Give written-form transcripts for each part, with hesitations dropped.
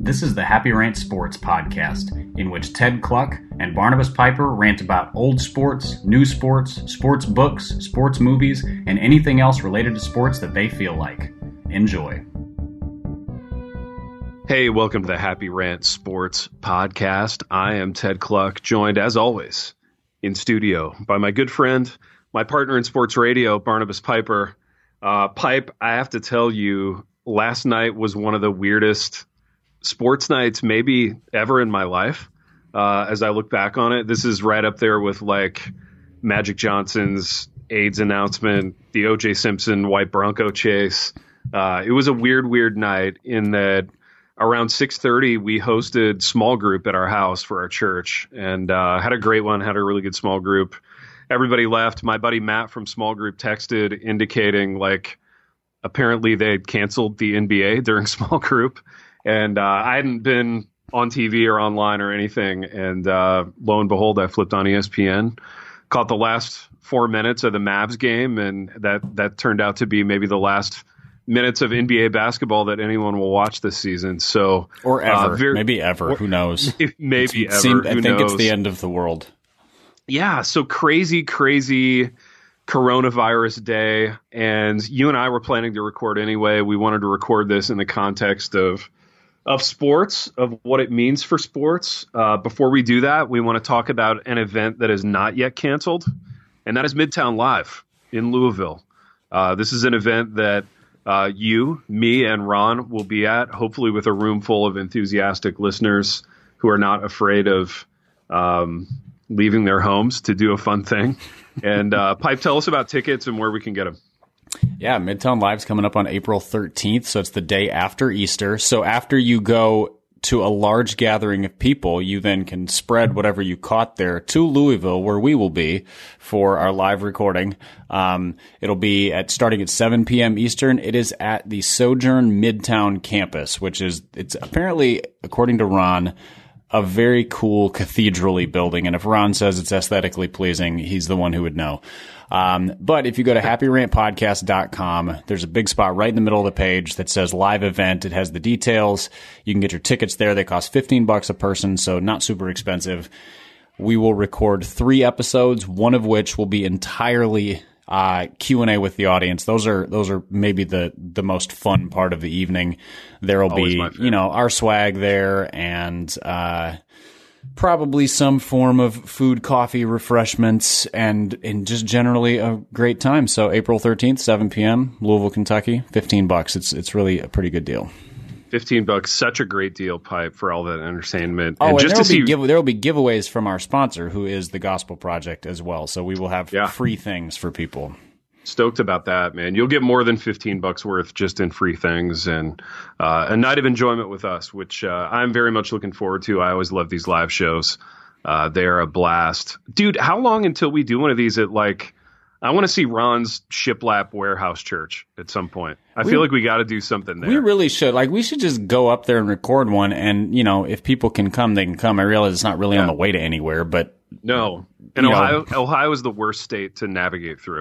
This is the Happy Rant Sports podcast, in which Ted Cluck and Barnabas Piper rant about old sports, new sports, sports books, sports movies, and anything else related to sports that they feel like. Enjoy. Hey, welcome to the Happy Rant Sports podcast. I am Ted Cluck, joined as always in studio by my good friend, my partner in sports radio, Barnabas Piper. Pipe, I have to tell you, last night was one of the weirdest sports nights maybe ever in my life. As I look back on it, this is right up there with like Magic Johnson's AIDS announcement, the O.J. Simpson white Bronco chase. It was a weird night in that around 6:30 we hosted small group at our house for our church and had a great one, had a really good small group. Everybody left. My buddy Matt from small group texted indicating like apparently they had canceled the NBA during small group. And I hadn't been on TV or online or anything. And lo and behold, I flipped on ESPN, caught the last 4 minutes of the Mavs game. And that turned out to be maybe the last minutes of NBA basketball that anyone will watch this season. So, or ever, maybe ever. Who knows? Maybe ever. I think it's the end of the world. Yeah. So crazy coronavirus day. And you and I were planning to record anyway. We wanted to record this in the context of sports, of what it means for sports. Before we do that, we want to talk about an event that is not yet canceled, and that is Midtown Live in Louisville. This is an event that you, me, and Ron will be at, hopefully with a room full of enthusiastic listeners who are not afraid of leaving their homes to do a fun thing. And Pipe, tell us about tickets and where we can get them. Yeah, Midtown Live's coming up on April 13th, so it's the day after Easter. So after you go to a large gathering of people, you then can spread whatever you caught there to Louisville, where we will be for our live recording. It'll be starting at 7 p.m. Eastern. It is at the Sojourn Midtown campus, it's apparently, according to Ron, a very cool cathedral-y building. And if Ron says it's aesthetically pleasing, he's the one who would know. But if you go to happyrantpodcast.com, there's a big spot right in the middle of the page that says live event. It has the details. You can get your tickets there. They cost $15 a person, so not super expensive. We will record 3 episodes, one of which will be entirely Q&A with the audience. Those are maybe the most fun part of the evening. There'll be, our swag there and probably some form of food, coffee, refreshments, and just generally a great time. So April 13th, 7 p.m., Louisville, Kentucky, $15. It's really a pretty good deal. $15, such a great deal, Pipe, for all that entertainment. And just there will be giveaways from our sponsor, who is the Gospel Project as well. So we will have free things for people. Stoked about that, man. You'll get more than $15 worth just in free things and a night of enjoyment with us, which I'm very much looking forward to. I always love these live shows. They are a blast. Dude, how long until we do one of these at I want to see Ron's Shiplap Warehouse Church at some point. I feel like we got to do something there. We really should. We should just go up there and record one. And, if people can come, they can come. I realize it's not really on the way to anywhere, but. No. And Ohio is the worst state to navigate through.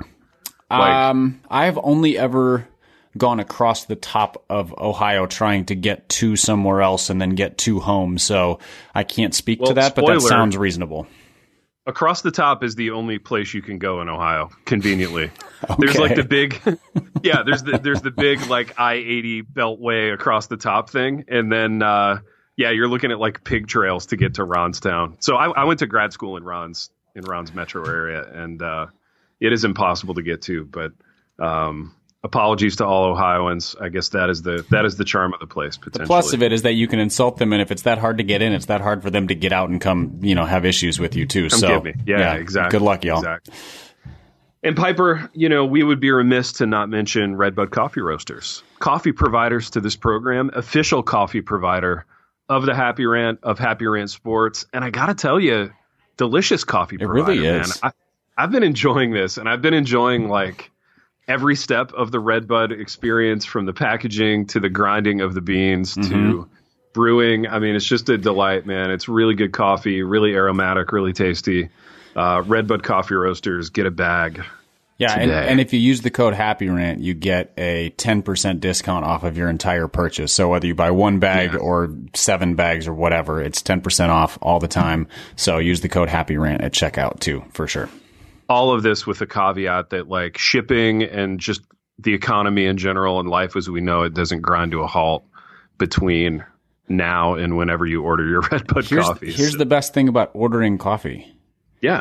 I've only ever gone across the top of Ohio trying to get to somewhere else and then get to home. So I can't speak to that, but that sounds reasonable. Across the top is the only place you can go in Ohio, conveniently. Okay. There's the big, there's the big I-80 beltway across the top thing. And then, you're looking at pig trails to get to Ronstown. So I went to grad school in Ron's metro area, and it is impossible to get to, but apologies to all Ohioans. I guess that is the charm of the place, potentially. The plus of it is that you can insult them, and if it's that hard to get in, it's that hard for them to get out and come, have issues with you too. Come get me. Yeah, exactly. Good luck, y'all. Exactly. And Piper, we would be remiss to not mention Redbud Coffee Roasters, coffee providers to this program, official coffee provider of the Happy Rant, of Happy Rant Sports. And I got to tell you, delicious coffee provider, really is. Man. I've been enjoying this, and I've been enjoying every step of the Redbud experience, from the packaging to the grinding of the beans to brewing. I mean, it's just a delight, man. It's really good coffee, really aromatic, really tasty. Redbud Coffee Roasters, get a bag. Yeah, today. and if you use the code HappyRant, you get a 10% discount off of your entire purchase. So whether you buy one bag or 7 bags or whatever, it's 10% off all the time. So use the code HappyRant at checkout too, for sure. All of this with the caveat that like shipping and just the economy in general and life as we know it doesn't grind to a halt between now and whenever you order your Redbud coffee. Here's the best thing about ordering coffee. Yeah.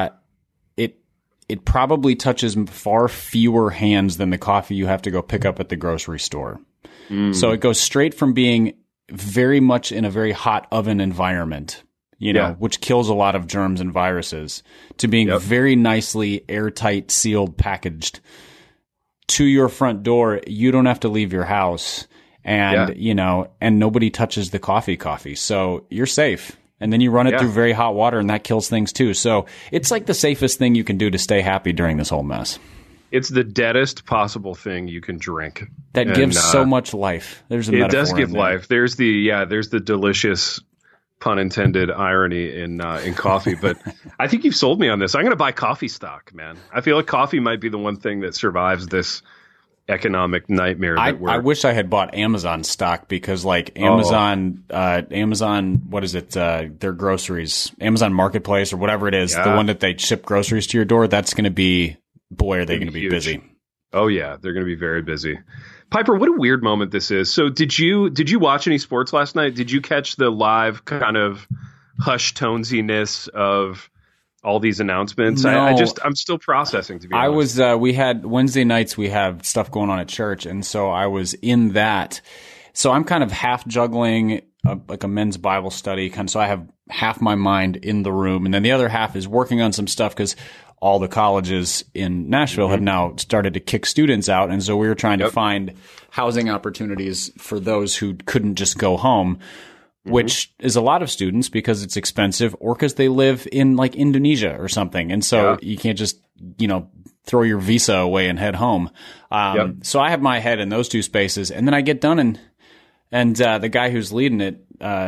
It probably touches far fewer hands than the coffee you have to go pick up at the grocery store. So it goes straight from being very much in a very hot oven environment, which kills a lot of germs and viruses, to being very nicely airtight, sealed, packaged to your front door. You don't have to leave your house, and and nobody touches the coffee. So you're safe. And then you run it through very hot water, and that kills things too. So it's like the safest thing you can do to stay happy during this whole mess. It's the deadest possible thing you can drink. That gives so much life. There's a metaphor. It does give life. There's the delicious, pun intended, irony in coffee. But I think you've sold me on this. I'm going to buy coffee stock, man. I feel like coffee might be the one thing that survives this economic nightmare that I wish I had bought Amazon stock, because like Amazon, what is it? Their groceries, Amazon Marketplace or whatever it is, the one that they ship groceries to your door. That's going to be, boy, are they going to be busy. Oh yeah. They're going to be very busy. Piper, what a weird moment this is. So did you watch any sports last night? Did you catch the live kind of hush tonesiness of all these announcements? No. I'm still processing, to be honest. I was, we had Wednesday nights, we have stuff going on at church. And so I was in that. So I'm kind of half juggling like a men's Bible study. So I have half my mind in the room, and then the other half is working on some stuff, because all the colleges in Nashville have now started to kick students out. And so we were trying to find housing opportunities for those who couldn't just go home, which is a lot of students because it's expensive, or because they live in like Indonesia or something. And so you can't just, throw your visa away and head home. So I have my head in those two spaces, and then I get done, and the guy who's leading it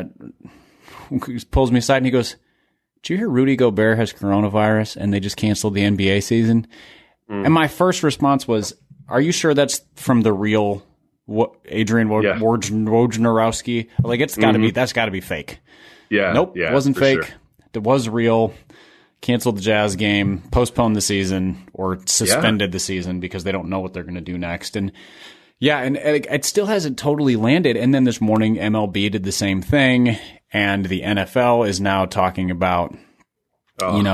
pulls me aside and he goes, "Did you hear Rudy Gobert has coronavirus and they just canceled the NBA season?" And my first response was, "Are you sure that's from the real Adrian Wojnarowski? Like, it's got to be, that's got to be fake." Yeah. Nope. It wasn't fake. Sure. It was real. Canceled the Jazz game, postponed the season, or suspended the season because they don't know what they're going to do next. And and it still hasn't totally landed. And then this morning, MLB did the same thing. And the NFL is now talking about, I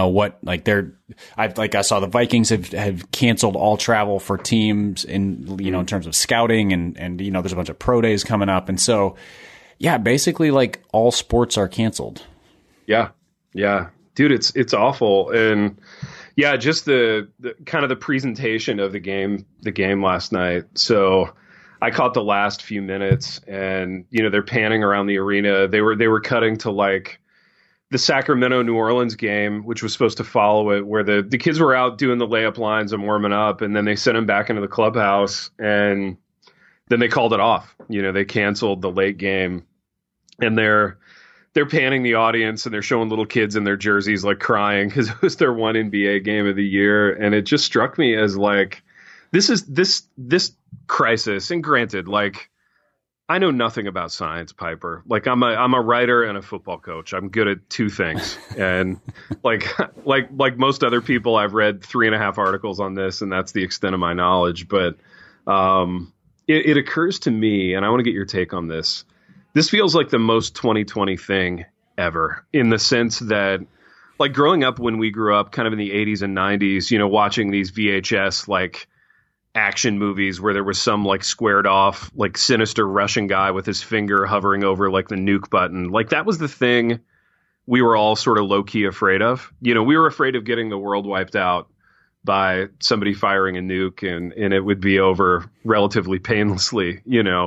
saw the Vikings have canceled all travel for teams in terms of scouting, and there's a bunch of pro days coming up. And so, basically like all sports are canceled. Yeah. Yeah. Dude, it's awful. And just the kind of the presentation of the game last night. So I caught the last few minutes, and they're panning around the arena. They were cutting to like the Sacramento New Orleans game, which was supposed to follow it, where the kids were out doing the layup lines and warming up, and then they sent them back into the clubhouse, and then they called it off. They canceled the late game, and they're panning the audience, and they're showing little kids in their jerseys like crying because it was their one NBA game of the year. And it just struck me as like, this crisis. And granted, like, I know nothing about science, Piper. Like, I'm a writer and a football coach. I'm good at two things. And like most other people, I've read 3.5 articles on this, and that's the extent of my knowledge. But it occurs to me, and I want to get your take on this. This feels like the most 2020 thing ever, in the sense that, like, growing up when we grew up kind of in the 80s and 90s, watching these VHS, like, action movies where there was some, like, squared off, like, sinister Russian guy with his finger hovering over, like, the nuke button. Like, that was the thing we were all sort of low-key afraid of. We were afraid of getting the world wiped out by somebody firing a nuke, and it would be over relatively painlessly,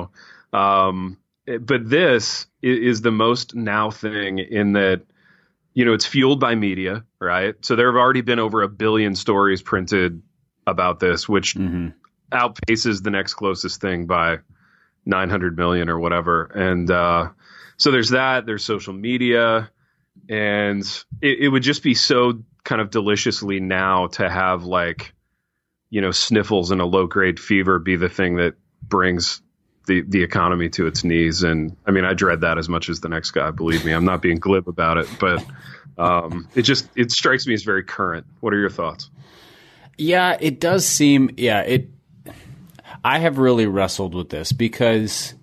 But this is the most now thing in that, it's fueled by media, right? So there have already been over 1 billion stories printed about this, which outpaces the next closest thing by 900 million or whatever. And so there's that. There's social media. And it would just be so kind of deliciously now to have, like, sniffles and a low-grade fever be the thing that brings the economy to its knees. And I mean, I dread that as much as the next guy, believe me. I'm not being glib about it, but it strikes me as very current. What are your thoughts? Yeah, it does seem, I have really wrestled with this because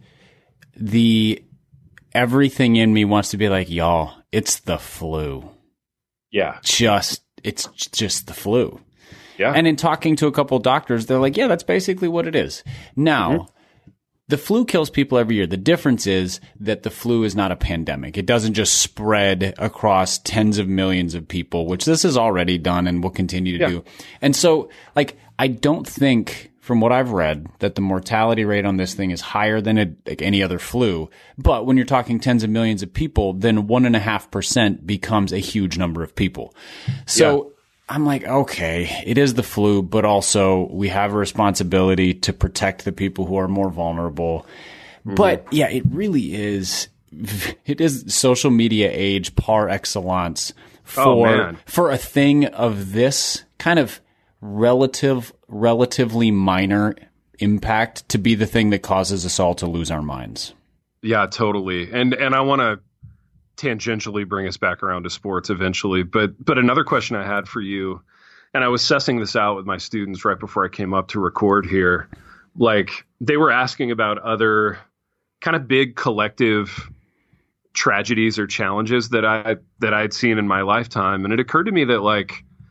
everything in me wants to be like, y'all, it's the flu. Yeah. It's just the flu. Yeah. And in talking to a couple of doctors, they're like, yeah, that's basically what it is. Now, the flu kills people every year. The difference is that the flu is not a pandemic. It doesn't just spread across tens of millions of people, which this has already done and will continue to do. And so, I don't think, from what I've read, that the mortality rate on this thing is higher than any other flu. But when you're talking tens of millions of people, then 1.5% becomes a huge number of people. So I'm like, okay, it is the flu, but also we have a responsibility to protect the people who are more vulnerable. But yeah, it really is. It is social media age par excellence for a thing of this kind of relatively minor impact to be the thing that causes us all to lose our minds. Yeah, totally. And I want to tangentially bring us back around to sports eventually. But another question I had for you, and I was sussing this out with my students right before I came up to record here, they were asking about other kind of big collective tragedies or challenges that I'd seen in my lifetime. And it occurred to me that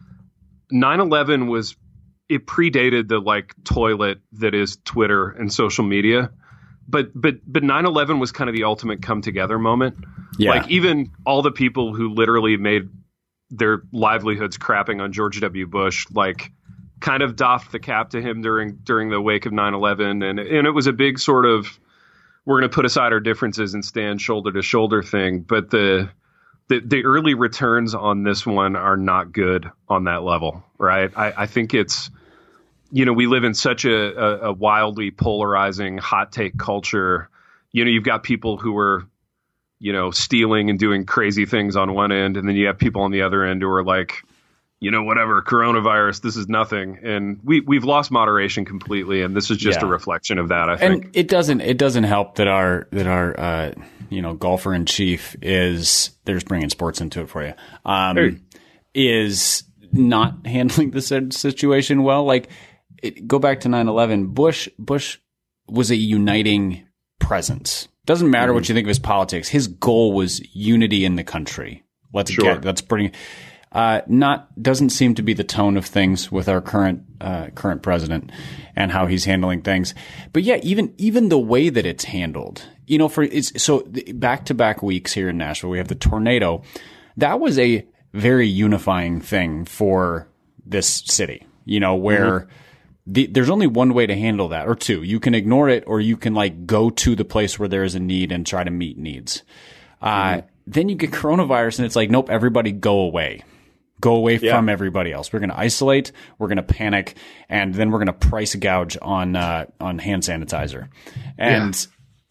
9/11 it predated the toilet that is Twitter and social media. But 9/11 was kind of the ultimate come together moment. Yeah. Even all the people who literally made their livelihoods crapping on George W. Bush, kind of doffed the cap to him during the wake of 9/11. And it was a big sort of, we're going to put aside our differences and stand shoulder to shoulder thing. But the early returns on this one are not good on that level, right? I think it's, we live in such a wildly polarizing hot take culture. You've got people who are, stealing and doing crazy things on one end. And then you have people on the other end who are like, whatever, coronavirus, this is nothing. And we've lost moderation completely. And this is just a reflection of that, I think. And it doesn't help that our golfer in chief is, they're just bringing sports into it for you, is not handling the situation well. Go back to 9/11. Bush was a uniting presence. Doesn't matter what you think of his politics. His goal was unity in the country. That's pretty. Doesn't seem to be the tone of things with our current president and how he's handling things. But yeah, even the way that it's handled. So back-to-back weeks here in Nashville, we have the tornado. That was a very unifying thing for this city. Where. There's only one way to handle that, or two. You can ignore it, or you can go to the place where there is a need and try to meet needs. Then you get coronavirus, and it's nope, everybody go away. Go away from everybody else. We're going to isolate, we're going to panic, and then we're going to price gouge on hand sanitizer. And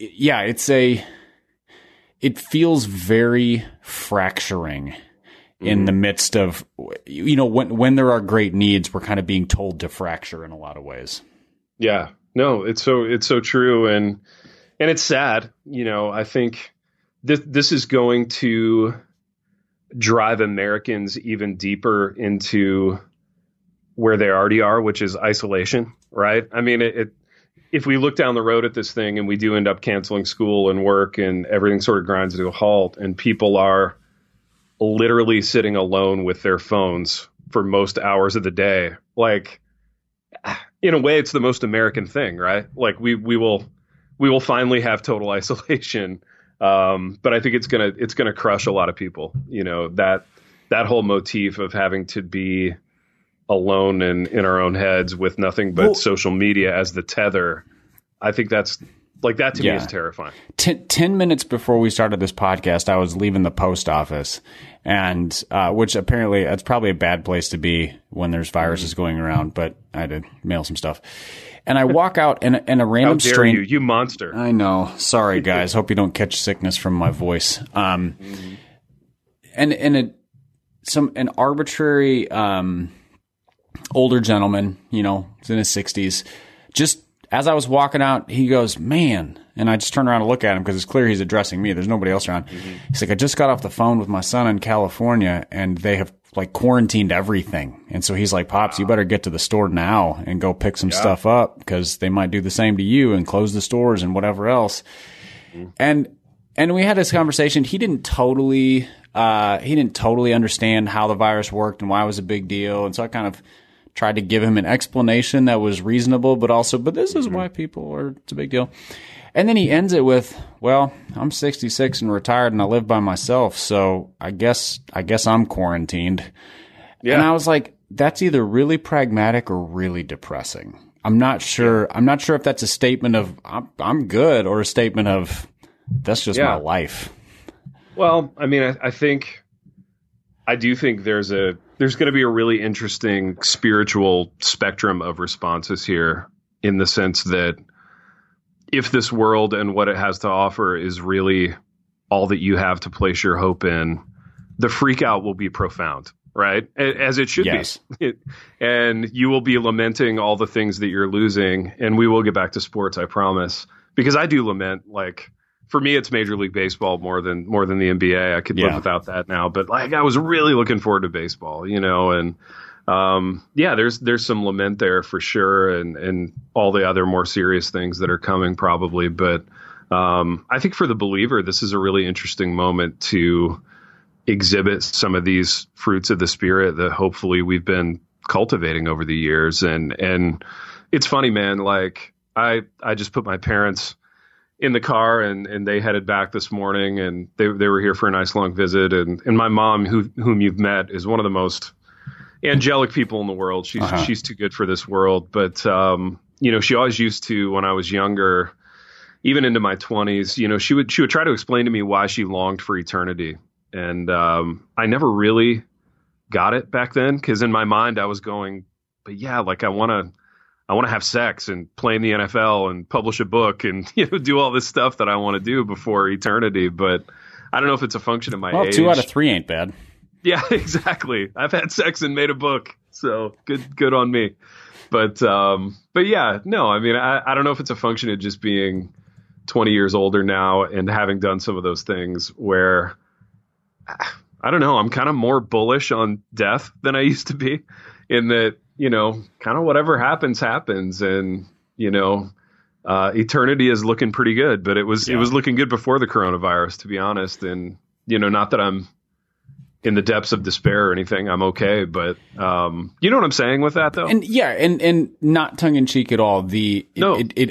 it feels very fracturing. In the midst of, when there are great needs, we're kind of being told to fracture in a lot of ways. Yeah, no, it's so true. And it's sad. I think this is going to drive Americans even deeper into where they already are, which is isolation, right? I mean, if we look down the road at this thing and we do end up canceling school and work and everything sort of grinds to a halt and people are literally sitting alone with their phones for most hours of the day. In a way, it's the most American thing, right? We will finally have total isolation. But I think it's gonna crush a lot of people. That whole motif of having to be alone in our own heads with nothing but social media as the tether. I think that's that to me is terrifying. 10 minutes before we started this podcast, I was leaving the post office, and which apparently that's probably a bad place to be when there's viruses going around. But I had to mail some stuff, and I walk out, and a random stranger. You monster! I know. Sorry, guys. Hope you don't catch sickness from my voice. And an arbitrary older gentleman, he's in his 60s. Just as I was walking out, he goes, "Man," and I just turned around to look at him because it's clear he's addressing me. There's nobody else around. Mm-hmm. He's like, "I just got off the phone with my son in California, and they have quarantined everything." And so he's like, "Pops, you better get to the store now and go pick some stuff up because they might do the same to you and close the stores and whatever else." Mm-hmm. And we had this conversation. He didn't totally understand how the virus worked and why it was a big deal. And so I kind of tried to give him an explanation that was reasonable, but this is why it's a big deal. And then he ends it with, "Well, I'm 66 and retired and I live by myself. So I guess I'm quarantined." Yeah. And I was like, that's either really pragmatic or really depressing. I'm not sure. I'm not sure if that's a statement of I'm good or a statement of that's just my life. Well, I mean, I do think there's going to be a really interesting spiritual spectrum of responses here, in the sense that if this world and what it has to offer is really all that you have to place your hope in, the freak out will be profound, right? As it should be. And you will be lamenting all the things that you're losing. And we will get back to sports, I promise. Because I do lament, for me, it's Major League Baseball more than the NBA. I could live without that now. But I was really looking forward to baseball, and there's some lament there for sure, and all the other more serious things that are coming probably. But I think for the believer, this is a really interesting moment to exhibit some of these fruits of the Spirit that hopefully we've been cultivating over the years. And it's funny, man. I just put my parents in the car and they headed back this morning, and they were here for a nice long visit. And my mom, whom you've met, is one of the most angelic people in the world. She's too good for this world. But, she always used to, when I was younger, even into my 20s, she would try to explain to me why she longed for eternity. And I never really got it back then, because in my mind I was going, but I want to have sex and play in the NFL and publish a book and do all this stuff that I want to do before eternity. But I don't know if it's a function of my age. 2 out of 3 ain't bad. Yeah, exactly. I've had sex and made a book, so good on me. But yeah, no, I mean, I don't know if it's a function of just being 20 years older now and having done some of those things where, I don't know, I'm kind of more bullish on death than I used to be, in that, kind of whatever happens. And, eternity is looking pretty good, but it was looking good before the coronavirus, to be honest. And, not that I'm in the depths of despair or anything. I'm okay. But, you know what I'm saying with that, though? And and not tongue in cheek at all. It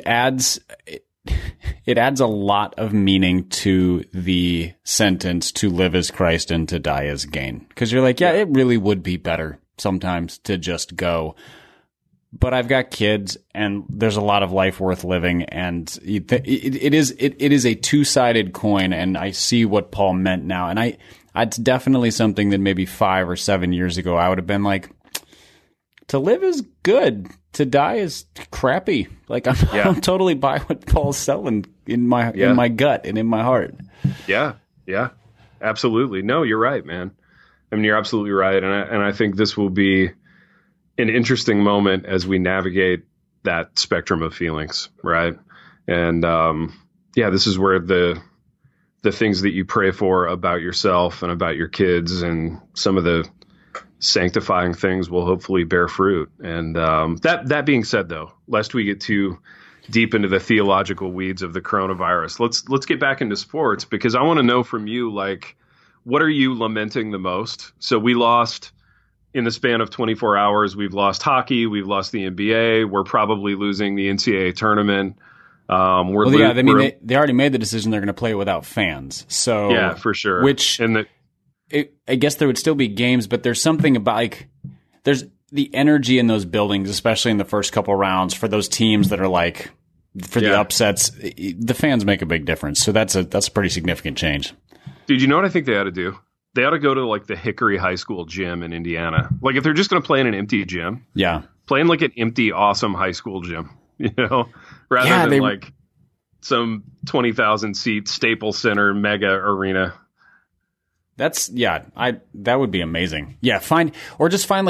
adds a lot of meaning to the sentence, "to live as Christ and to die as gain." Because you're like, it really would be better sometimes to just go. But I've got kids, and there's a lot of life worth living, and it is a two-sided coin. And I see what Paul meant now, and it's definitely something that maybe 5 or 7 years ago I would have been like, to live is good, to die is crappy. I'm totally by what Paul's selling in my gut and in my heart. Yeah, absolutely. No, you're right, man. I mean, you're absolutely right. And I think this will be an interesting moment as we navigate that spectrum of feelings, right? And this is where the things that you pray for about yourself and about your kids and some of the sanctifying things will hopefully bear fruit. And that being said, though, lest we get too deep into the theological weeds of the coronavirus, let's get back into sports, because I want to know from you, what are you lamenting the most? So we lost, in the span of 24 hours, we've lost hockey, we've lost the NBA, we're probably losing the NCAA tournament. They already made the decision they're going to play without fans. So yeah, for sure. I guess there would still be games, but there's something about there's the energy in those buildings, especially in the first couple rounds, for those teams that are the upsets. The fans make a big difference. So that's a pretty significant change. Dude, you know what I think they ought to do? They ought to go to the Hickory High School gym in Indiana. If they're just going to play in an empty gym, play in an empty, awesome high school gym, rather than some 20,000 seat Staples Center mega arena. That would be amazing. Yeah, find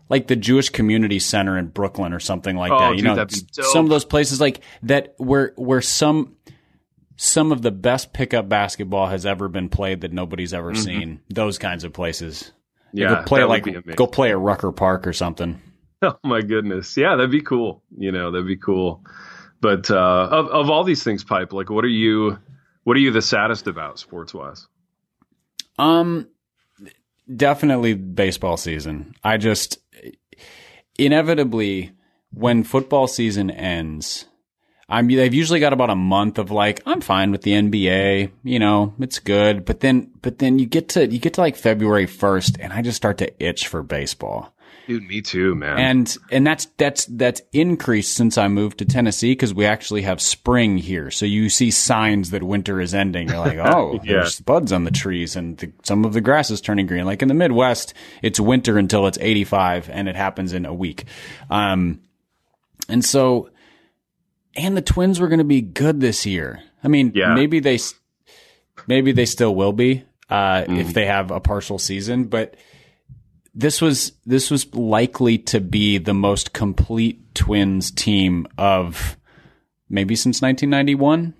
like the Jewish Community Center in Brooklyn or something like that. Dude, that'd be dope. Some of those places like that where some of the best pickup basketball has ever been played that nobody's ever seen. Those kinds of places. Yeah, go play at Rucker Park or something. Oh my goodness. Yeah, that'd be cool. That'd be cool. But of all these things, Pipe, like what are you the saddest about sports wise? Definitely baseball season. I just inevitably when football season ends, they've usually got about a month of like, I'm fine with the NBA, it's good. But then you get to like February 1st and I just start to itch for baseball. Dude, me too, man. And that's increased since I moved to Tennessee because we actually have spring here. So you see signs that winter is ending. You're like, oh, there's buds on the trees and some of the grass is turning green. Like in the Midwest, it's winter until it's 85 and it happens in a week. And the Twins were going to be good this year. I mean, maybe they still will be if they have a partial season, but this was likely to be the most complete Twins team of maybe since 1991,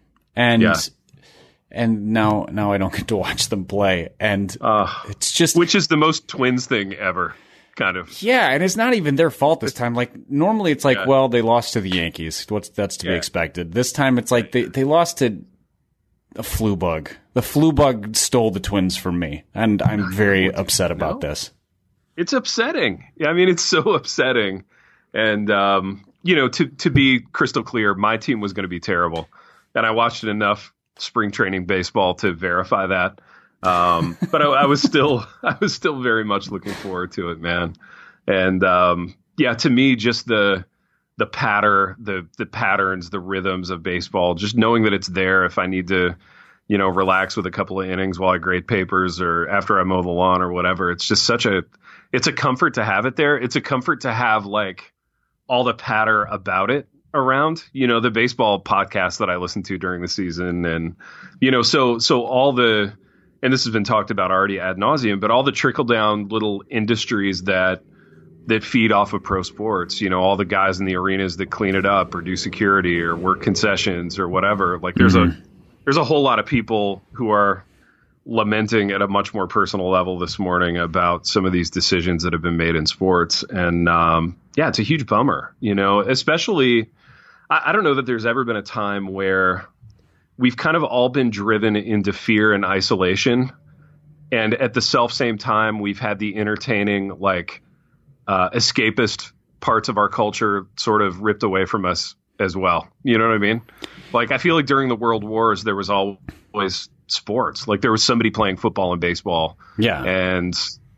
and now I don't get to watch them play, and it's just which is the most Twins thing ever, kind of. Yeah, and it's not even their fault this time. Like normally it's like, well, they lost to the Yankees. That's to be expected. This time it's like they lost to a flu bug. The flu bug stole the Twins from me, and I'm very upset about this. It's upsetting. I mean, it's so upsetting. And, to be crystal clear, my team was going to be terrible. And I watched enough spring training baseball to verify that. But I was still very much looking forward to it, man. And, to me, just the patterns, the rhythms of baseball, just knowing that it's there if I need to, relax with a couple of innings while I grade papers or after I mow the lawn or whatever. It's just it's a comfort to have it there. It's a comfort to have like all the patter about it around, the baseball podcast that I listen to during the season. And, so all the, and this has been talked about already ad nauseum, but all the trickle down little industries that feed off of pro sports, all the guys in the arenas that clean it up or do security or work concessions or whatever. Like there's a whole lot of people who are lamenting at a much more personal level this morning about some of these decisions that have been made in sports. And it's a huge bummer, especially, I don't know that there's ever been a time where we've kind of all been driven into fear and isolation. And at the same time, we've had the entertaining, like escapist parts of our culture sort of ripped away from us as well. You know what I mean? Like, I feel like during the World Wars, there was always sports. Like there was somebody playing football and baseball. Yeah. And,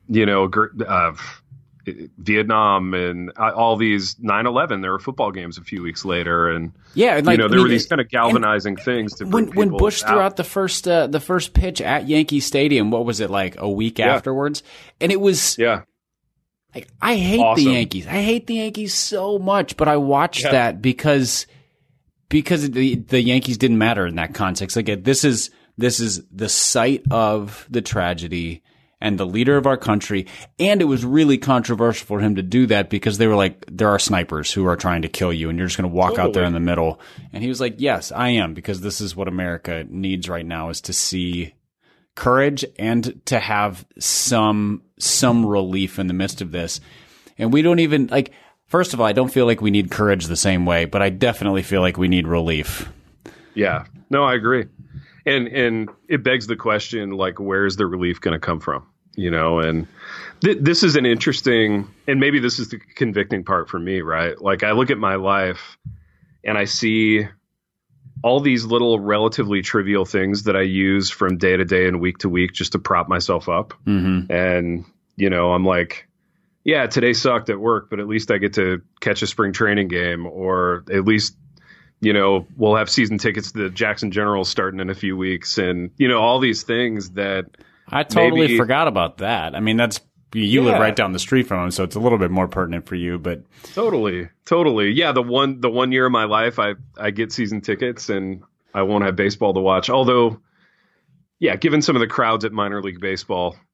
Vietnam and all these 9/11, there were football games a few weeks later. And, there were these kind of galvanizing things to bring when Bush threw out the first pitch at Yankee Stadium, what was it, like a week afterwards? And it was, like, I hate the Yankees. I hate the Yankees so much, but I watched that because the Yankees didn't matter in that context. Like this is the site of the tragedy and the leader of our country. And it was really controversial for him to do that because they were like, there are snipers who are trying to kill you and you're just going to walk out there in the middle. And he was like, yes, I am, because this is what America needs right now, is to see courage and to have some relief in the midst of this. And we don't even, like, first of all, I don't feel like we need courage the same way, but I definitely feel like we need relief. Yeah, no, I agree. And it begs the question, like, where's the relief going to come from? And this is an interesting, and maybe this is the convicting part for me, right? Like, I look at my life and I see all these little relatively trivial things that I use from day to day and week to week just to prop myself up. Mm-hmm. And, I'm like, yeah, today sucked at work, but at least I get to catch a spring training game, or at least, we'll have season tickets to the Jackson Generals starting in a few weeks. And, all these things that I totally forgot about that. I mean, that's, you live right down the street from them, so it's a little bit more pertinent for you, but totally. Yeah. The one year of my life, I get season tickets and I won't have baseball to watch. Although, yeah, given some of the crowds at minor league baseball,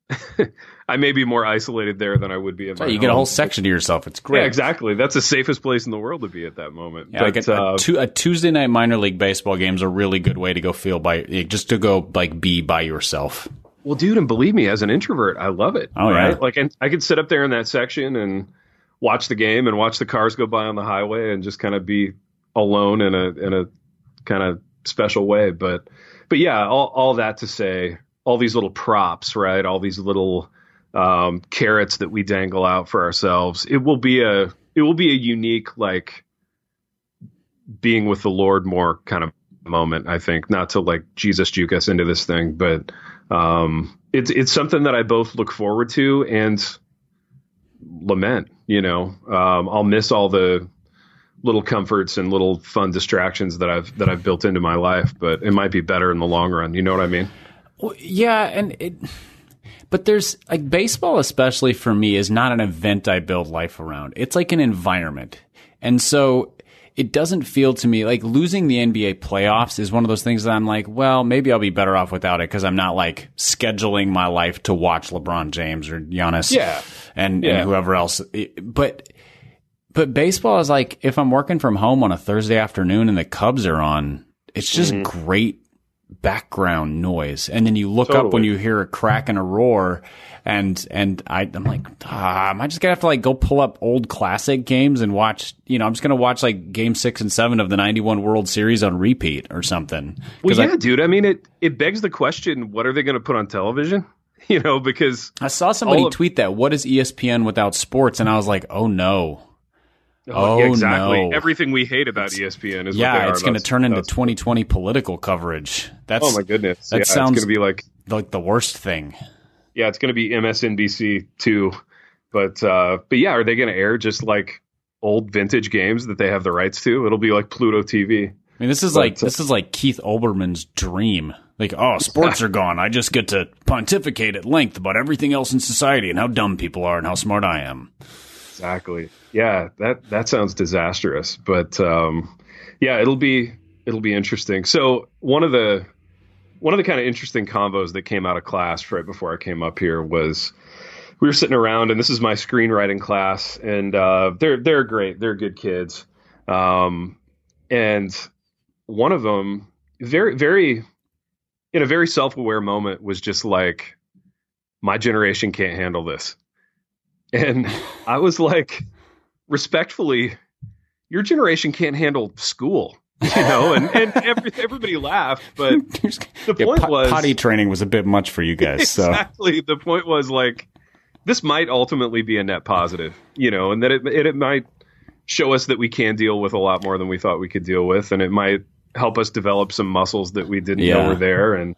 I may be more isolated there than I would be at my You home. get a whole section to yourself. It's great. Yeah, exactly. That's the safest place in the world to be at that moment. Yeah, but, a Tuesday night minor league baseball game is a really good way to go just to go like be by yourself. Well, dude, and believe me, as an introvert, I love it. Oh, right? yeah. Like, I could sit up there in that section and watch the game and watch the cars go by on the highway and just kind of be alone in a kind of special way. But yeah, all that to say, all these little props, right? All these little carrots that we dangle out for ourselves. It will be a unique, like, being with the Lord more kind of moment, I think. Not to like Jesus juke us into this thing, but it's something that I both look forward to and lament. I'll miss all the little comforts and little fun distractions that I've built into my life, but it might be better in the long run. You know what I mean? Well, yeah, but there's like baseball, especially for me, is not an event I build life around. It's like an environment. And so it doesn't feel to me like losing the NBA playoffs is one of those things that I'm like, well, maybe I'll be better off without it because I'm not like scheduling my life to watch LeBron James or Giannis and whoever else. But baseball is like, if I'm working from home on a Thursday afternoon and the Cubs are on, it's just great background noise. And then you look up when you hear a crack and a roar, and I'm like, am I just gonna have to like go pull up old classic games and watch? I'm just gonna watch like Game 6 and 7 of the '91 World Series on repeat or something. Well, yeah, dude. I mean, it begs the question: what are they going to put on television? Because I saw somebody tweet that. What is ESPN without sports? And I was like, oh no. Oh, yeah, exactly. No. Everything we hate about ESPN is what they are. It's going to turn into 2020 political coverage. Oh my goodness! That sounds going to be like the worst thing. Yeah, it's going to be MSNBC too. But yeah, are they going to air just like old vintage games that they have the rights to? It'll be like Pluto TV. I mean, this is like Keith Olbermann's dream. Like, oh, sports are gone. I just get to pontificate at length about everything else in society and how dumb people are and how smart I am. Exactly. Yeah, that sounds disastrous. But yeah, it'll be interesting. So one of the kind of interesting convos that came out of class right before I came up here was we were sitting around, and this is my screenwriting class, and they're great. They're good kids. And one of them, very, very, in a very self-aware moment, was just like, my generation can't handle this. And I was like, respectfully, your generation can't handle school, and everybody lauged. But the point was, potty training was a bit much for you guys. Exactly. The point was like, this might ultimately be a net positive, and that it might show us that we can deal with a lot more than we thought we could deal with. And it might help us develop some muscles that we didn't know were there. And,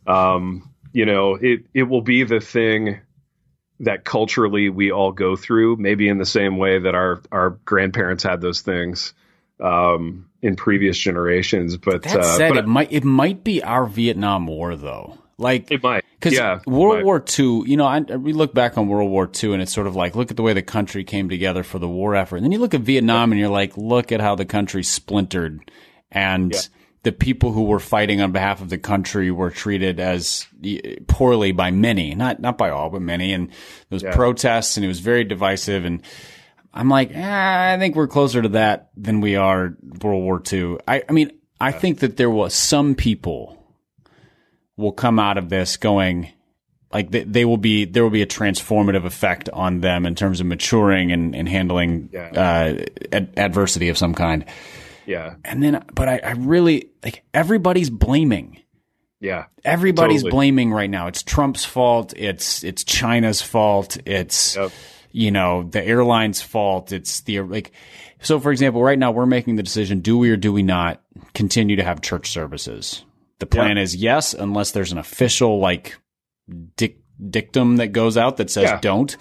it will be the thing that culturally we all go through, maybe in the same way that our grandparents had those things in previous generations. But that said, it might be our Vietnam War though. Like it might, because World War II. We look back on World War II, and it's sort of like, look at the way the country came together for the war effort. And then you look at Vietnam, and you're like, look at how the country splintered, and the people who were fighting on behalf of the country were treated as poorly by many, not by all, but many. And there was protests, and it was very divisive. And I'm like, I think we're closer to that than we are World War II. I think that there was some people will come out of this going like there will be a transformative effect on them in terms of maturing and handling adversity of some kind. Yeah. And then, but I really like everybody's blaming. Yeah. Everybody's blaming right now. It's Trump's fault. It's China's fault. It's, the airline's fault. It's so for example, right now we're making the decision, do we or do we not continue to have church services? The plan is yes, unless there's an official dictum that goes out that says don't.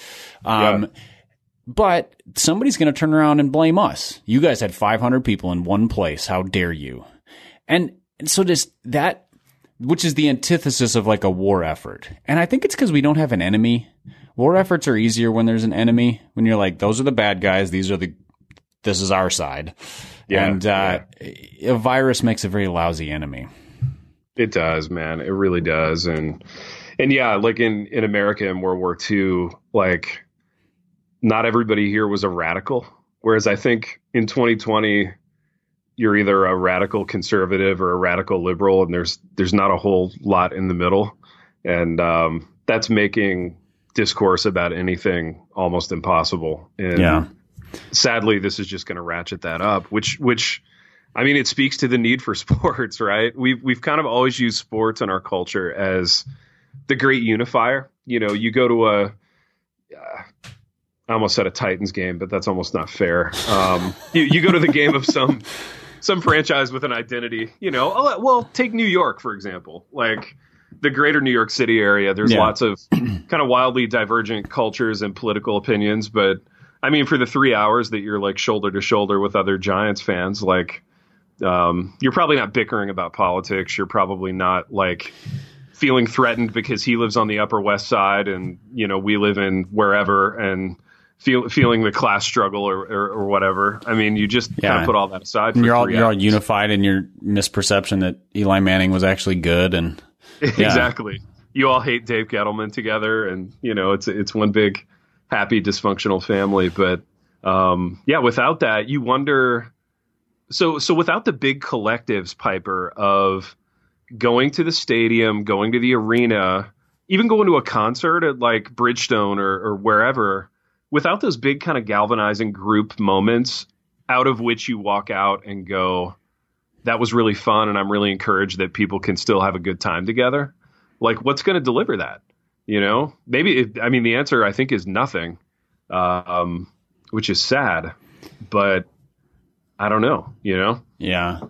But somebody's going to turn around and blame us. You guys had 500 people in one place. How dare you? And so does that, which is the antithesis of like a war effort. And I think it's because we don't have an enemy. War efforts are easier when there's an enemy. When you're like, those are the bad guys. This is our side. Yeah, and a virus makes a very lousy enemy. It does, man. It really does. And And yeah, like in America in World War II, like not everybody here was a radical. Whereas I think in 2020, you're either a radical conservative or a radical liberal, and there's not a whole lot in the middle. And that's making discourse about anything almost impossible. And sadly, this is just going to ratchet that up, which I mean, it speaks to the need for sports, right? We've kind of always used sports in our culture as the great unifier. You know, you go to I almost said a Titans game, but that's almost not fair. You go to the game of some franchise with an identity, you know. Oh, well, take New York, for example. Like the greater New York City area, there's lots of kind of wildly divergent cultures and political opinions. But I mean, for the 3 hours that you're like shoulder to shoulder with other Giants fans, like you're probably not bickering about politics. You're probably not like feeling threatened because he lives on the Upper West Side and, you know, we live in wherever, and feeling the class struggle or whatever. I mean, you just kind of put all that aside. You're all unified in your misperception that Eli Manning was actually good, and exactly. You all hate Dave Gettleman together, and you know it's one big happy dysfunctional family. But without that, you wonder. So without the big collectives, Piper, of going to the stadium, going to the arena, even going to a concert at like Bridgestone or wherever. Without those big kind of galvanizing group moments out of which you walk out and go, that was really fun, and I'm really encouraged that people can still have a good time together. Like, what's going to deliver that? You know, the answer I think is nothing, which is sad, but I don't know, you know? Yeah.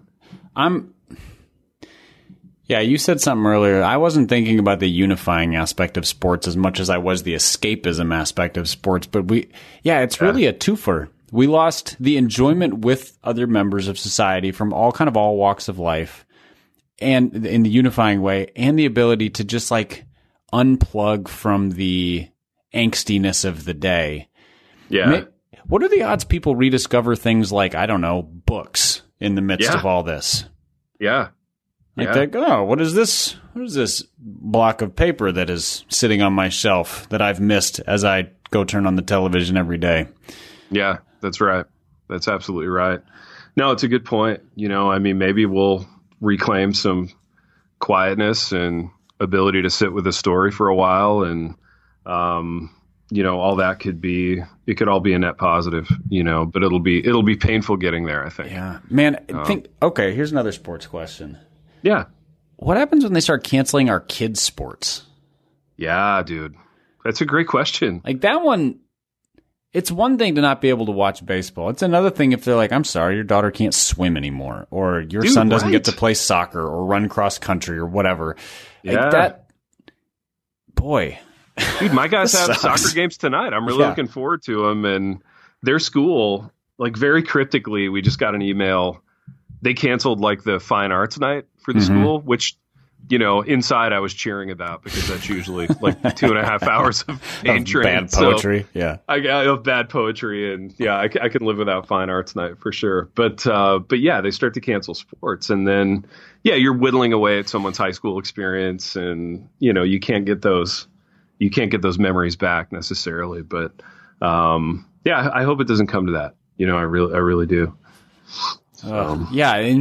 Yeah, you said something earlier. I wasn't thinking about the unifying aspect of sports as much as I was the escapism aspect of sports. But it's really a twofer. We lost the enjoyment with other members of society from all walks of life, and in the unifying way, and the ability to just like unplug from the angstiness of the day. Yeah. What are the odds people rediscover things like, I don't know, books in the midst of all this? Yeah. Like, what is this? What is this block of paper that is sitting on my shelf that I've missed as I go turn on the television every day? Yeah, that's right. That's absolutely right. No, it's a good point. You know, I mean, maybe we'll reclaim some quietness and ability to sit with a story for a while. And, you know, all that it could all be a net positive, you know, but it'll be painful getting there, I think. Yeah, man. Okay, here's another sports question. Yeah. What happens when they start canceling our kids' sports? Yeah, dude. That's a great question. Like that one, it's one thing to not be able to watch baseball. It's another thing if they're like, I'm sorry, your daughter can't swim anymore, or your son doesn't get to play soccer or run cross country or whatever. Yeah. Like that, boy. Dude, my guys have soccer games tonight. I'm really looking forward to them. And their school, like very cryptically, we just got an email. They canceled like the fine arts night for the school, which, you know, inside I was cheering about because that's usually like 2.5 hours of pain training. Bad poetry. So I have bad poetry, and I can live without fine arts night for sure. But yeah, they start to cancel sports, and then you're whittling away at someone's high school experience, and you know, you can't get those memories back necessarily. But I hope it doesn't come to that. You know, I really do. And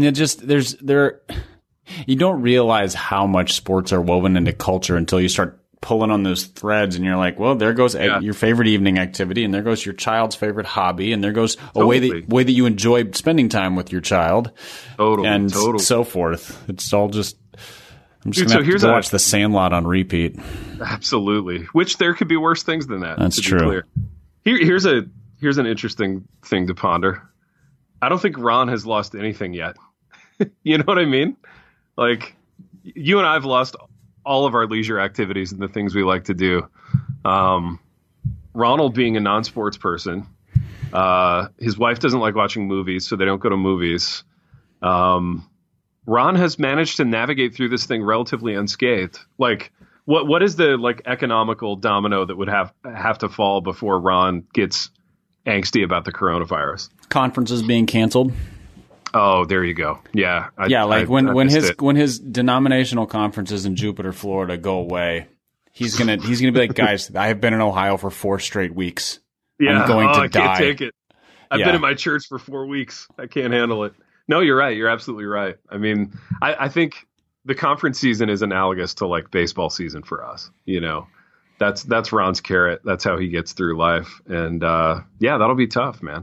you don't realize how much sports are woven into culture until you start pulling on those threads, and you're like, well, there goes your favorite evening activity, and there goes your child's favorite hobby, and there goes a way that you enjoy spending time with your child, and so forth. It's all just. I'm just going to watch The Sandlot on repeat. Absolutely, which there could be worse things than that. That's true. Here's an interesting thing to ponder. I don't think Ron has lost anything yet. You know what I mean? Like, you and I have lost all of our leisure activities and the things we like to do. Ronald being a non-sports person, his wife doesn't like watching movies, so they don't go to movies. Ron has managed to navigate through this thing relatively unscathed. Like, what is the like economical domino that would have to fall before Ron gets angsty about the coronavirus? Conferences being canceled. Oh, there you go. Yeah. When his denominational conferences in Jupiter, Florida go away, He's gonna be like, guys, I have been in Ohio for 4 straight weeks. Yeah. I'm going to I die. can't take it. I've been in my church for 4 weeks. I can't handle it. No, you're right. You're absolutely right. I mean, I think the conference season is analogous to like baseball season for us. You know, that's Ron's carrot. That's how he gets through life. And yeah, that'll be tough, man.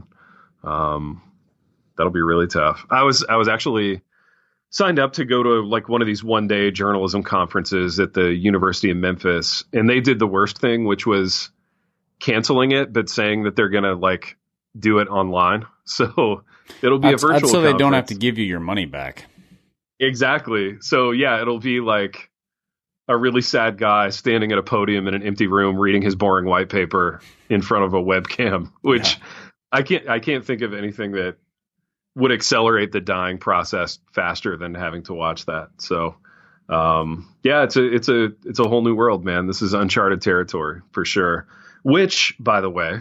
That'll be really tough. I was actually signed up to go to like one of these one-day journalism conferences at the University of Memphis, and they did the worst thing, which was canceling it, but saying that they're gonna like do it online. So it'll be a virtual so they conference. don't have to give you your money back. Exactly. So yeah, it'll be like a really sad guy standing at a podium in an empty room reading his boring white paper in front of a webcam, which I can't think of anything that would accelerate the dying process faster than having to watch that. So yeah, it's a whole new world, man. This is uncharted territory for sure. Which, by the way,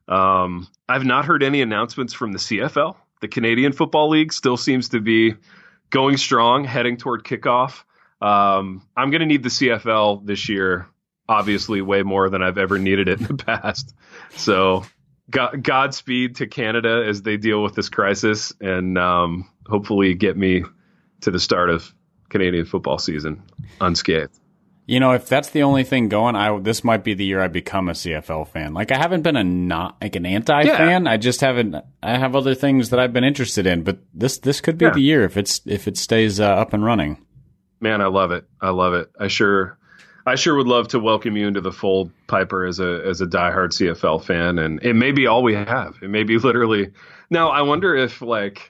I've not heard any announcements from the CFL. The Canadian Football League still seems to be going strong, heading toward kickoff. I'm going to need the CFL this year, obviously way more than I've ever needed it in the past. So Godspeed to Canada as they deal with this crisis, and hopefully get me to the start of Canadian football season unscathed. You know, if that's the only thing going, this might be the year I become a CFL fan. Like, I haven't been an anti-fan. I just haven't. I have other things that I've been interested in, but this could be the year if it stays up and running. Man, I love it. I love it. I sure would love to welcome you into the fold, Piper, as a diehard CFL fan, and it may be all we have. It may be literally. Now, I wonder if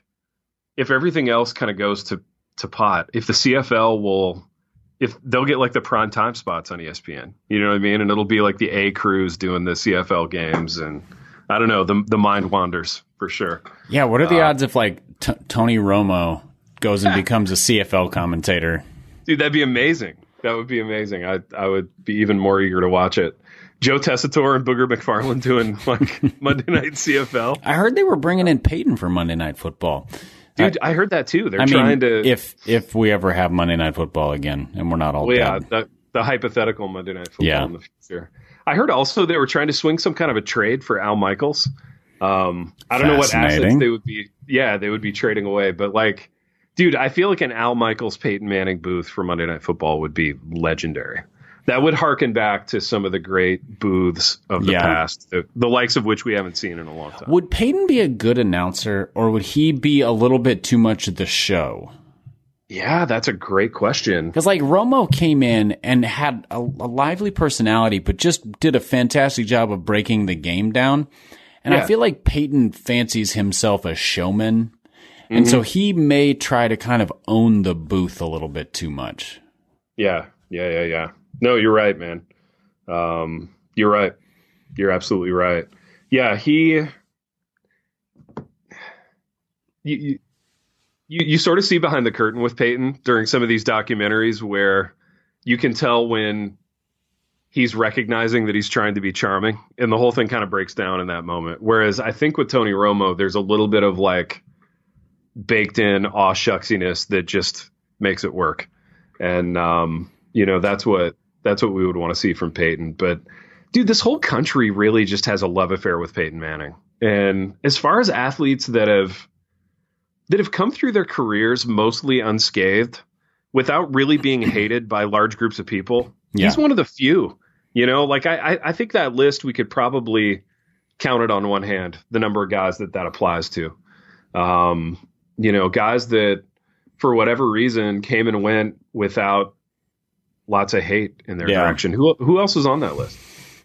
everything else kind of goes to pot, if the CFL if they'll get like the prime time spots on ESPN, you know what I mean? And it'll be like the A crews doing the CFL games, and I don't know, the mind wanders for sure. Yeah. What are the odds if like Tony Romo goes and becomes a CFL commentator? Dude, that'd be amazing. That would be amazing. I would be even more eager to watch it. Joe Tessitore and Booger McFarland doing like Monday Night CFL. I heard they were bringing in Peyton for Monday Night Football. Dude, I heard that too. They're trying to. If we ever have Monday Night Football again, and we're not all dead. Yeah, the hypothetical Monday Night Football in the future. I heard also they were trying to swing some kind of a trade for Al Michaels. I don't know what assets they would be. Yeah, they would be trading away. But like, dude, I feel like an Al Michaels Peyton Manning booth for Monday Night Football would be legendary. That would harken back to some of the great booths of the past, the likes of which we haven't seen in a long time. Would Peyton be a good announcer, or would he be a little bit too much of the show? Yeah, that's a great question. Because like Romo came in and had a lively personality, but just did a fantastic job of breaking the game down. And I feel like Peyton fancies himself a showman. And so he may try to kind of own the booth a little bit too much. Yeah. No, you're right, man. You're right. You're absolutely right. Yeah, you sort of see behind the curtain with Peyton during some of these documentaries where you can tell when he's recognizing that he's trying to be charming, and the whole thing kind of breaks down in that moment. Whereas I think with Tony Romo, there's a little bit of like baked in aw shucksiness that just makes it work. And, that's what we would want to see from Peyton. But dude, this whole country really just has a love affair with Peyton Manning. And as far as athletes that have come through their careers mostly unscathed without really being hated by large groups of people, he's one of the few. Like I think that list, we could probably count it on one hand, the number of guys that applies to. Guys that for whatever reason came and went without lots of hate in their direction. Who else is on that list?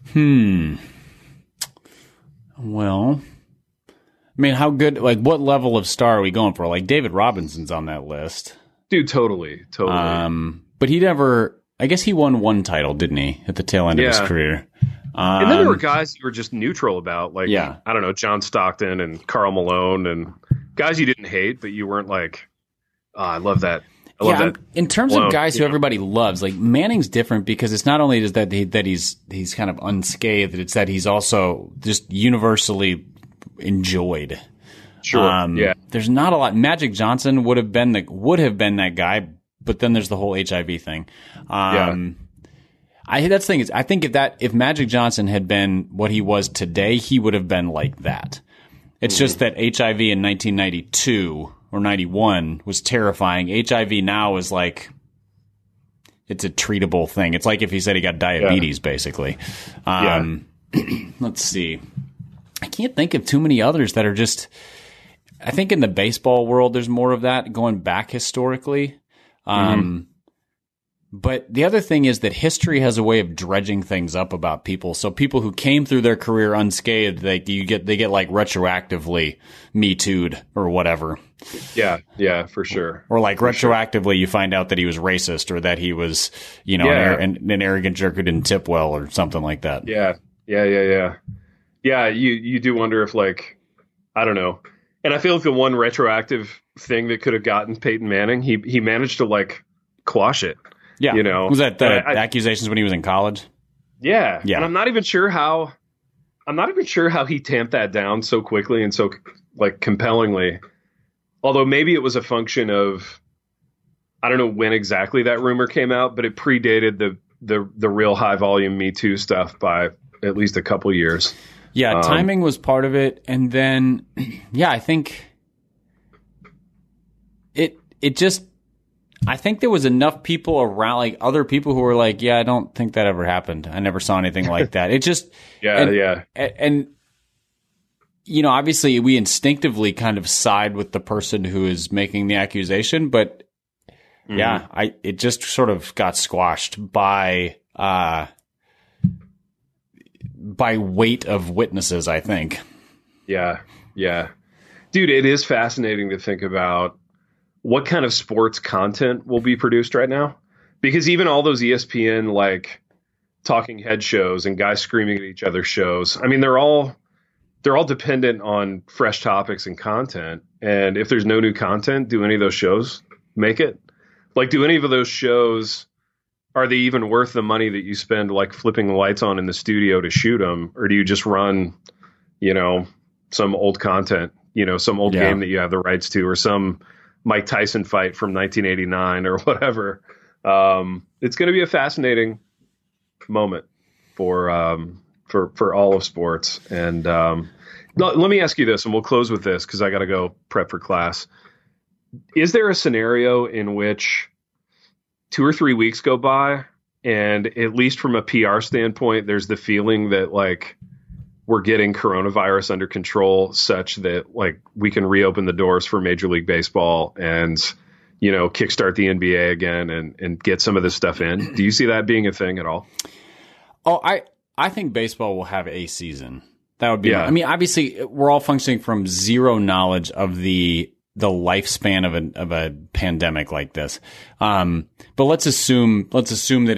Well, I mean, how good, like what level of star are we going for? Like David Robinson's on that list. Dude, totally. But he never, I guess he won one title, didn't he, at the tail end of his career? And then there were guys you were just neutral about, like, I don't know, John Stockton and Karl Malone, and guys you didn't hate, but you weren't like, I love that. I love that. In terms of guys who everybody loves, like Manning's different because it's not only that he's kind of unscathed, it's that he's also just universally enjoyed. Sure. There's not a lot. Magic Johnson would have been that guy, but then there's the whole HIV thing. That's the thing is, I think if Magic Johnson had been what he was today, he would have been like that. It's just that HIV in 1992 or 91 was terrifying. HIV now is like, it's a treatable thing. It's like if he said he got diabetes, basically. Let's see. I can't think of too many others that are just, I think in the baseball world, there's more of that going back historically. But the other thing is that history has a way of dredging things up about people. So people who came through their career unscathed, they get like retroactively Me Too'd or whatever. Yeah, for sure. Or like retroactively, you find out that he was racist or that he was, an arrogant jerk who didn't tip well or something like that. Yeah. Yeah, you do wonder if, like, I don't know. And I feel like the one retroactive thing that could have gotten Peyton Manning, he managed to like quash it. Yeah. Was that the accusations when he was in college? Yeah. And I'm not even sure how he tamped that down so quickly and so like compellingly. Although maybe it was a function of, I don't know when exactly that rumor came out, but it predated the real high volume Me Too stuff by at least a couple years. Yeah, timing was part of it. And then, I think I think there was enough people around, like other people who were like, I don't think that ever happened. I never saw anything like that. It just, And, obviously we instinctively kind of side with the person who is making the accusation, but it just sort of got squashed by weight of witnesses, I think. Yeah. Dude, it is fascinating to think about what kind of sports content will be produced right now. Because even all those ESPN, like, talking head shows and guys screaming at each other shows, I mean, they're all dependent on fresh topics and content. And if there's no new content, do any of those shows make it? Like, do any of those shows, are they even worth the money that you spend, like, flipping the lights on in the studio to shoot them? Or do you just run, some old content, some old game that you have the rights to, or some Mike Tyson fight from 1989 or whatever? It's going to be a fascinating moment for all of sports. And let me ask you this, and we'll close with this because I got to go prep for class. Is there a scenario in which 2 or 3 weeks go by, and at least from a PR standpoint, there's the feeling that, like, we're getting coronavirus under control such that, like, we can reopen the doors for Major League Baseball and, kickstart the NBA again and get some of this stuff in? Do you see that being a thing at all? Oh, I think baseball will have a season. That would be, I mean, obviously we're all functioning from zero knowledge of the lifespan of a pandemic like this. But let's assume that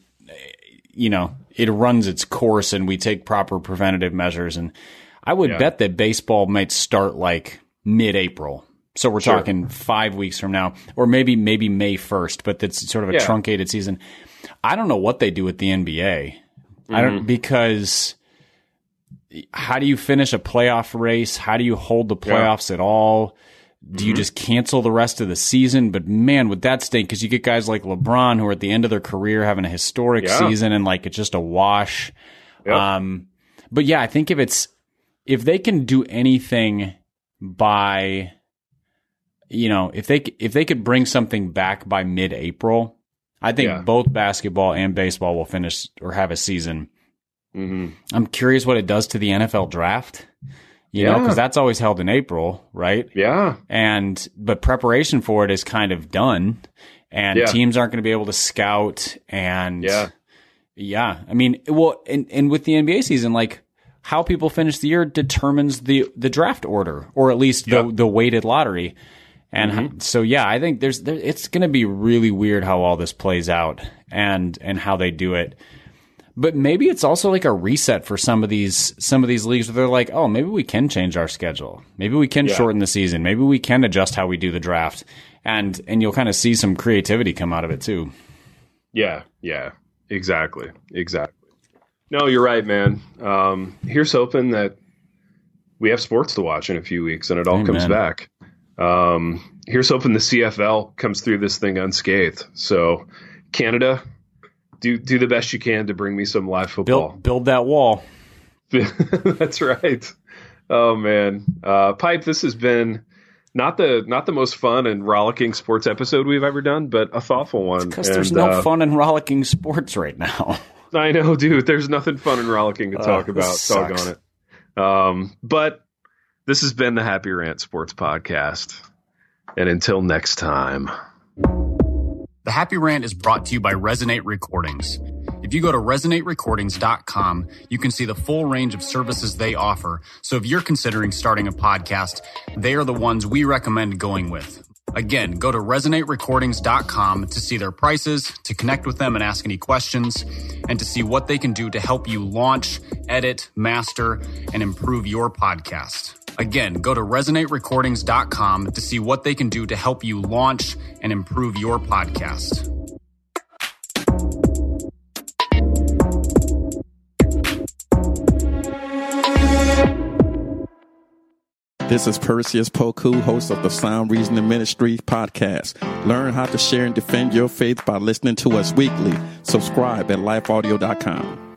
it runs its course and we take proper preventative measures. And I would bet that baseball might start like mid-April. So we're talking 5 weeks from now, or maybe May 1st, but that's sort of a truncated season. I don't know what they do with the NBA. Because how do you finish a playoff race? How do you hold the playoffs at all? Do you just cancel the rest of the season? But man, would that stink? Because you get guys like LeBron who are at the end of their career having a historic season and like it's just a wash. But yeah, I think if they can do anything by, if they could bring something back by mid-April, I think both basketball and baseball will finish or have a season. I'm curious what it does to the NFL draft. Because that's always held in April, right? Yeah. But preparation for it is kind of done, and teams aren't going to be able to scout. And I mean, well, and with the NBA season, like how people finish the year determines the draft order, or at least the weighted lottery. And so, I think it's going to be really weird how all this plays out and how they do it. But maybe it's also like a reset for some of these leagues where they're like, oh, maybe we can change our schedule. Maybe we can shorten the season. Maybe we can adjust how we do the draft. And you'll kind of see some creativity come out of it too. Yeah, exactly. No, you're right, man. Here's hoping that we have sports to watch in a few weeks and it all comes back. Here's hoping the CFL comes through this thing unscathed. So Canada, do the best you can to bring me some live football. Build that wall. That's right. Oh man, Pipe, this has been not the most fun and rollicking sports episode we've ever done, but a thoughtful one. Because there's no fun in rollicking sports right now. I know, dude. There's nothing fun and rollicking to talk about. Doggone it. But this has been the Happy Rant Sports Podcast. And until next time. The Happy Rant is brought to you by Resonate Recordings. If you go to resonaterecordings.com, you can see the full range of services they offer. So if you're considering starting a podcast, they are the ones we recommend going with. Again, go to resonaterecordings.com to see their prices, to connect with them and ask any questions, and to see what they can do to help you launch, edit, master, and improve your podcast. Again, go to resonaterecordings.com to see what they can do to help you launch and improve your podcast. This is Perseus Poku, host of the Sound Reasoning Ministry podcast. Learn how to share and defend your faith by listening to us weekly. Subscribe at lifeaudio.com.